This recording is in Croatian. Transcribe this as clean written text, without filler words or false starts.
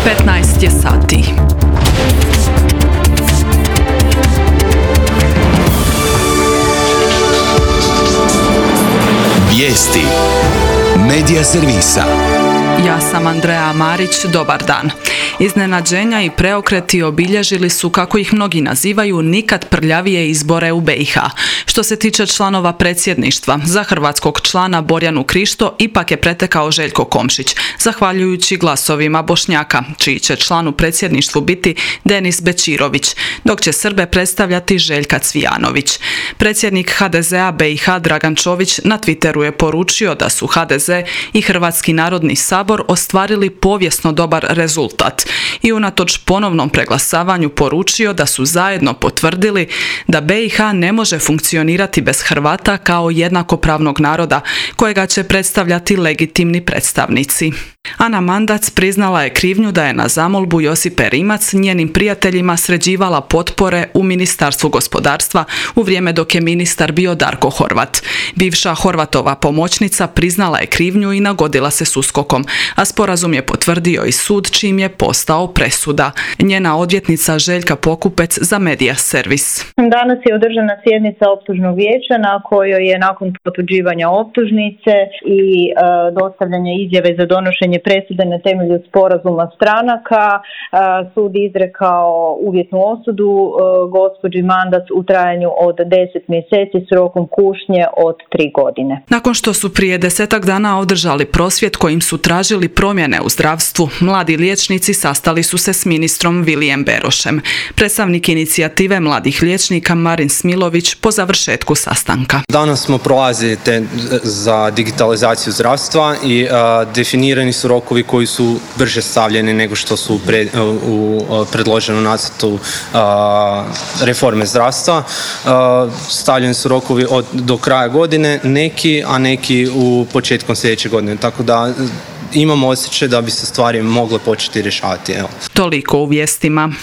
15 je sati. Vijesti Medija servisa. Ja sam Andreja Marić, dobar dan. Iznenađenja i preokreti obilježili su, kako ih mnogi nazivaju, nikad prljavije izbore u BiH. Što se tiče članova predsjedništva, za hrvatskog člana Borjanu Krišto ipak je pretekao Željko Komšić, zahvaljujući glasovima Bošnjaka, čiji će član u predsjedništvu biti Denis Bećirović, dok će Srbe predstavljati Željka Cvijanović. Predsjednik HDZ-a BiH Dragan Čović na Twitteru je poručio da su HDZ i Hrvatski narodni sabor ostvarili povijesno dobar rezultat i unatoč ponovnom preglasavanju poručio da su zajedno potvrdili da BiH ne može funkcionirati bez Hrvata kao jednakopravnog naroda kojega će predstavljati legitimni predstavnici. Ana Mandac priznala je krivnju da je na zamolbu Josipe Rimac njenim prijateljima sređivala potpore u Ministarstvu gospodarstva u vrijeme dok je ministar bio Darko Horvat. Bivša Horvatova pomoćnica priznala je krivnju i nagodila se s USKOK-om, a sporazum je potvrdio i sud, čim je postao presuda. Njena odvjetnica Željka Pokupec za Medija servis. Danas je održana sjednica optužnog vijeća na kojoj je nakon potvrđivanja optužnice i dostavljanja izjave za donošenje presude na temelju sporazuma stranaka sud izrekao uvjetnu osudu gospođi Mandac u trajanju od 10 mjeseci s rokom kušnje od 3 godine. Nakon što su prije 10 dana održali prosvjed kojim su tražili promjene u zdravstvu, mladi liječnici sastali su se s ministrom Vilijem Berošem. Predstavnik inicijative mladih liječnika Marin Smilović po završetku sastanka. Danas smo prolazili za digitalizaciju zdravstva i definirani su rokovi koji su brže stavljeni nego što su u predloženom nacrtu reforme zdravstva. Stavljeni su rokovi do kraja godine, a neki u početkom sljedeće godine. Tako da imamo osjećaj da bi se stvari mogle početi rješavati. Toliko u vijestima.